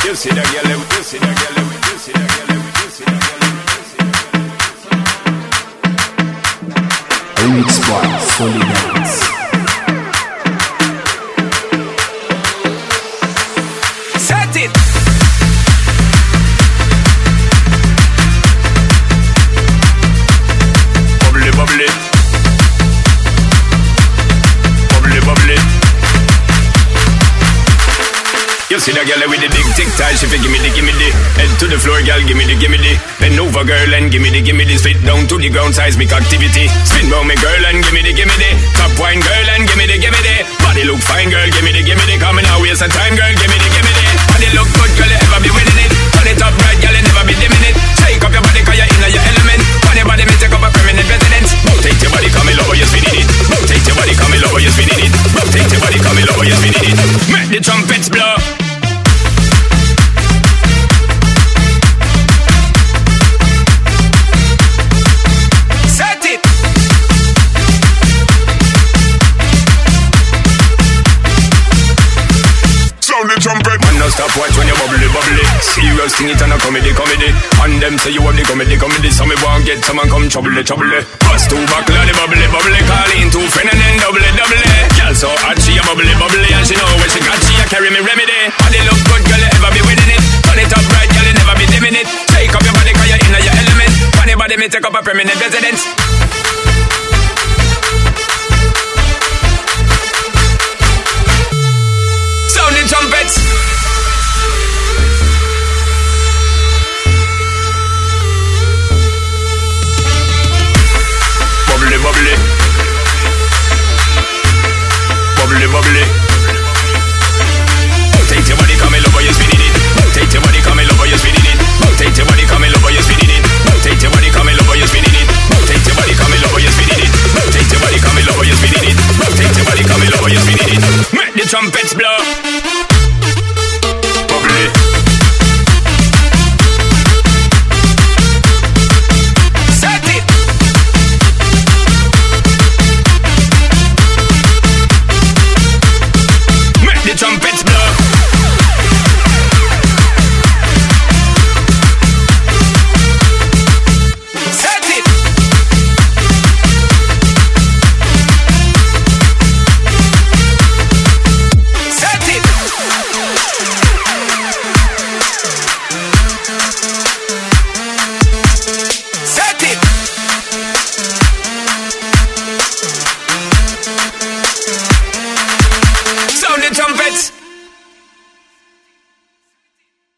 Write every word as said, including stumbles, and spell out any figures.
You see that girl, you see that girl, you see that girl, you see that girl. Remix by Solid Dance. Set it. Bubbly, bubbly. Bubbly, bubbly. You see that girl with the big tic tac, she fi gimme the, gimme the. Head to the floor, girl, gimme the, gimme the. Bend over, girl, and gimme the, gimme the. Spit down to the ground, seismic activity. Spin round me, girl, and gimme the, gimme the. Top wine, girl, and gimme the, gimme the. Body look fine, girl, gimme the, gimme the. Coming out, waste of time, girl, gimme the, gimme the. Body look good, girl, you ever be winning it. Turn it up right, girl, you never be dimming it. Shake up your body, cause you're in your element. Body, body, me take up a permanent residence. Rotate your body, come in lower, you're spinning it. Rotate your body, come in lower, you're spinning it. Rotate your body, come in lower, you're spinning it. Make the trumpets blow. The trumpet. Man, no stop watch when you bubbly, bubbly. Serious thing, it and a comedy, comedy. And them say you want the comedy, comedy. So me won't get someone come trouble, trouble. Bust two buckle, the bubbly, bubbly. Call in two friend and then double, double. Girl so hot, she a bubbly, bubbly. And she know when she got, she a carry me remedy. Body look good.